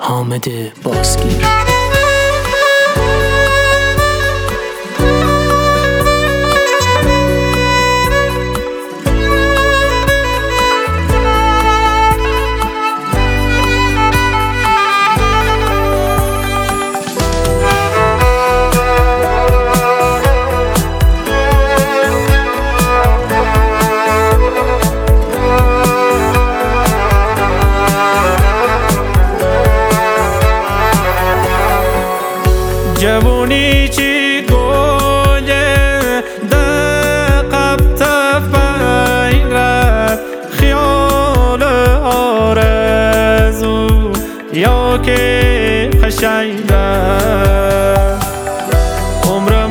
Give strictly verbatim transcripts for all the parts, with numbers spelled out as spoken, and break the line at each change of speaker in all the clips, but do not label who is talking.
حامد بازگیر.
جوونی چی گویه دقب تفیرد خیال آرزو یا که خشیده عمر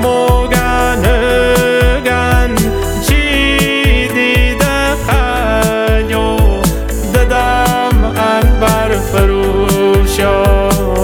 موگنگن چی دیده خیو ددم انبر فروشا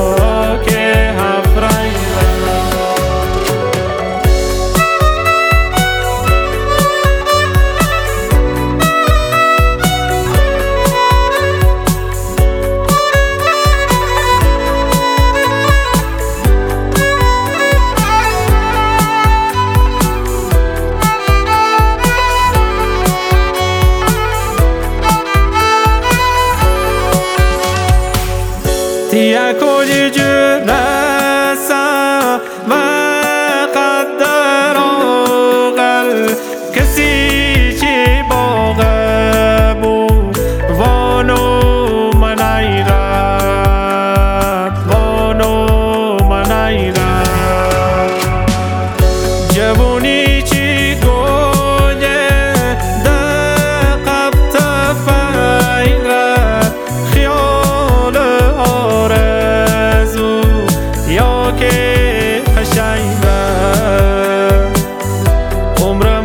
تیا کولی جرسا و قدر آغل کسی چی باغ بو وانو من ایرد وانو من ایرد جوونی چی گویه دقب تفیرد خیال آرزو یا که خشیده عمر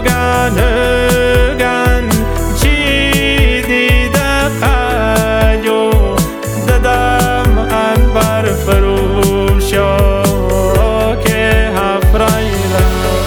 موگنگن چی دیده خیو ددم انبر فروشا که هفریده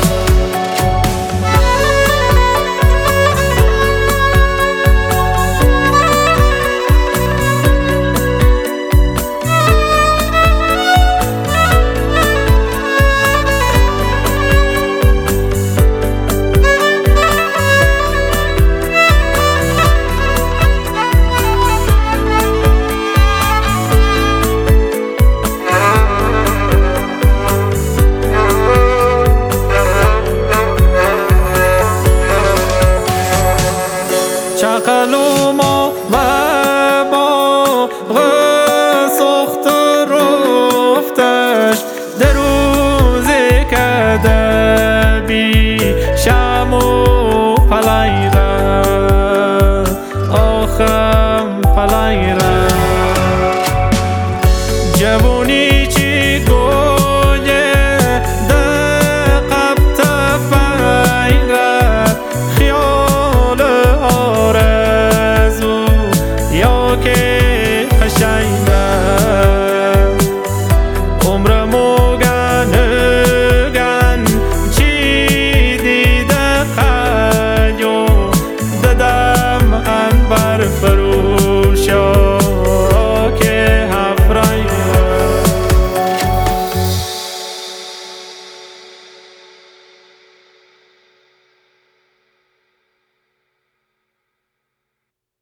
چقلوما و با غسخت رفتش در روزی که دبی شم و پلیره آخم پلیره جوونی چی گویه دقب تفیرد خیال آرزو یا که